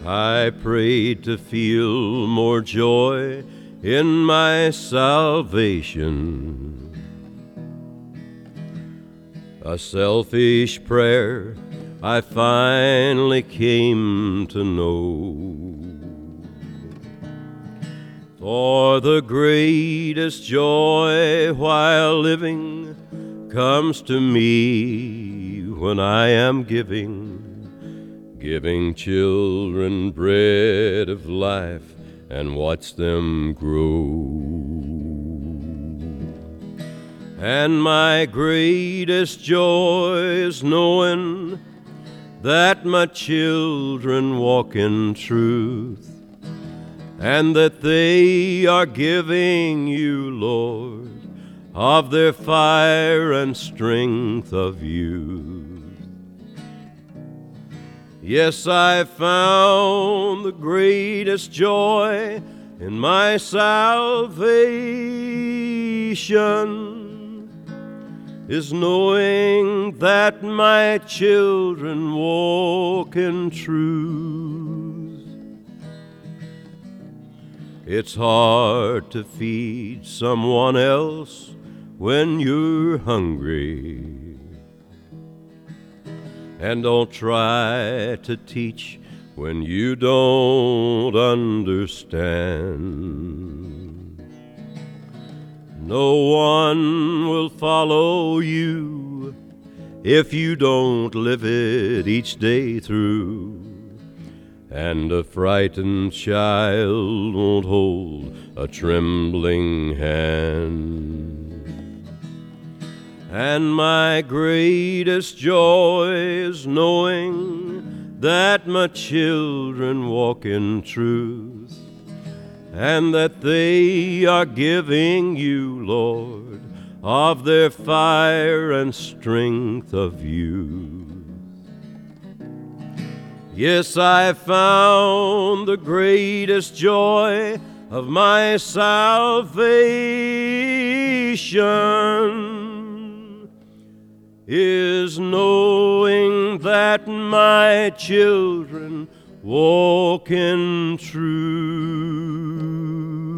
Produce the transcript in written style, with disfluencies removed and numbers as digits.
I prayed to feel more joy in my salvation. A selfish prayer I finally came to know. For the greatest joy while living comes to me when I am giving children bread of life and watch them grow. And my greatest joy is knowing that my children walk in truth, and that they are giving you, Lord, of their fire and strength of youth. Yes, I found the greatest joy in my salvation is knowing that my children walk in truth. It's hard to feed someone else when you're hungry. And don't try to teach when you don't understand. No one will follow you if you don't live it each day through. And a frightened child won't hold a trembling hand. And my greatest joy is knowing that my children walk in truth, and that they are giving you, Lord, of their fire and strength of youth. Yes, I found the greatest joy of my salvation is knowing that my children walk in truth.